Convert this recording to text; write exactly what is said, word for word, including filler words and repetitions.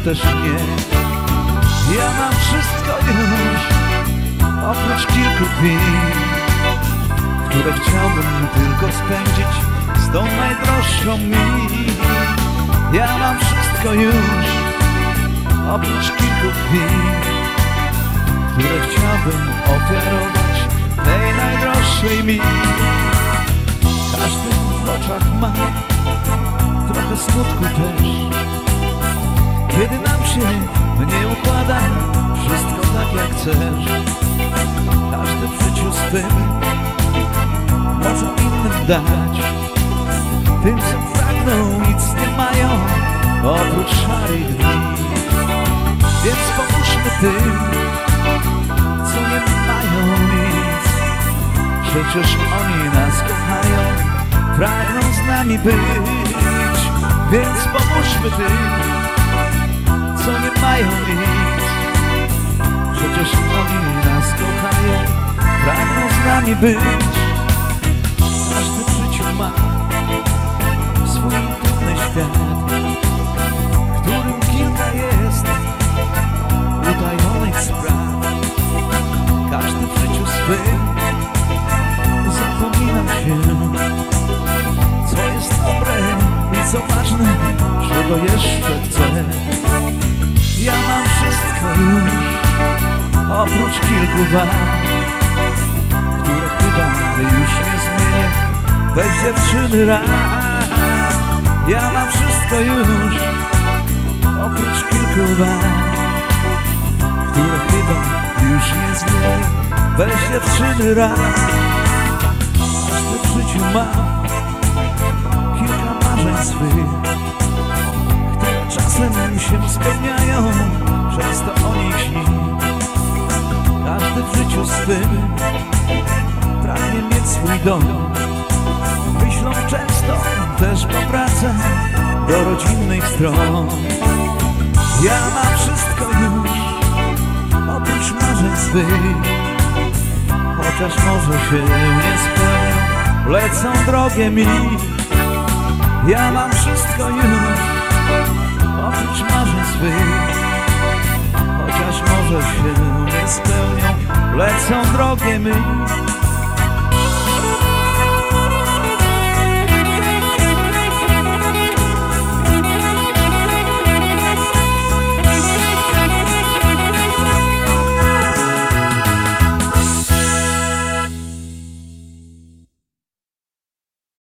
też nie. Ja mam wszystko już, oprócz kilku dni, które chciałbym tylko spędzić z tą najdroższą mi. Ja mam wszystko już, oprócz kilku dni, które chciałbym ofiarować tej najdroższej mi. Każdy w oczach ma trochę smutku też, kiedy nam się nie układa wszystko tak jak chcesz. Każdy w życiu swym może innym dać, tym co pragną nic nie mają oprócz szarych dni. Więc pomóżmy tym, co nie mają nic, przecież oni nas kochają, pragną z nami być. Więc pomóżmy tym, co nie mają nic, przecież oni nas kochają, pragną z nami być. Każdy w życiu ma swój intymny świat, w którym kilka jest utajonych spraw. Każdy w życiu swym zapomina się, co jest dobre i co ważne, czego jeszcze chce. Ja mam wszystko już, oprócz kilku wad, które chyba już nie zmienię bez dziewczyny raz. Ja mam wszystko już, oprócz kilku wad, które chyba już nie zmienię bez dziewczyny raz. Każdy w życiu ma kilka marzeń swych, które czasem się spełniają, często o nich śni. Każdy w życiu swym pragnie mieć swój dom, myślą często też powraca do rodzinnych stron. Ja mam wszystko już, oprócz marzeń swych, chociaż może się nie spełnią, lecą drogie mi. Ja mam wszystko już, oprócz marzeń swych, chociaż może się nie spełnią, lecą drogie mi.